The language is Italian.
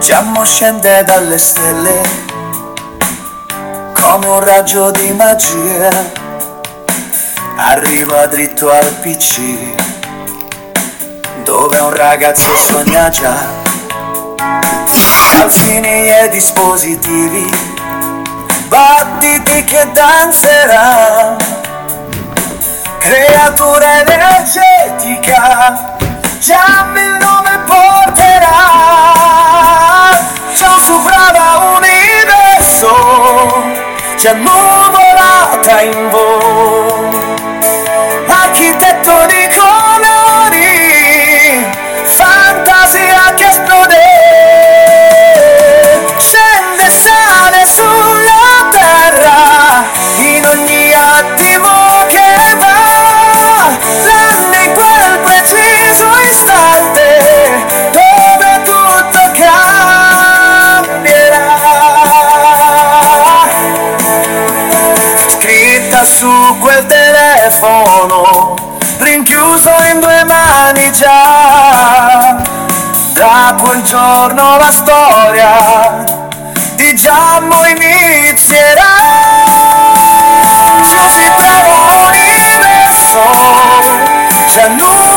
Giammo scende dalle stelle come un raggio di magia, arriva dritto al PC dove un ragazzo sogna già. Calzini e dispositivi, battiti che danzerà, creatura energetica, Giammi il nome porterà. Ciao su brava universo, c'è nuvolata in voi, architetto di colori, fantasia che esplode, scende e sale sulla terra, in ogni attimo che va, tranne in quel preciso istante, dove tutto cambierà. Scritta su quel telefono, rinchiuso in due mani già, da quel giorno la storia di Giammo inizierà. Giù si trova universo, c'è nulla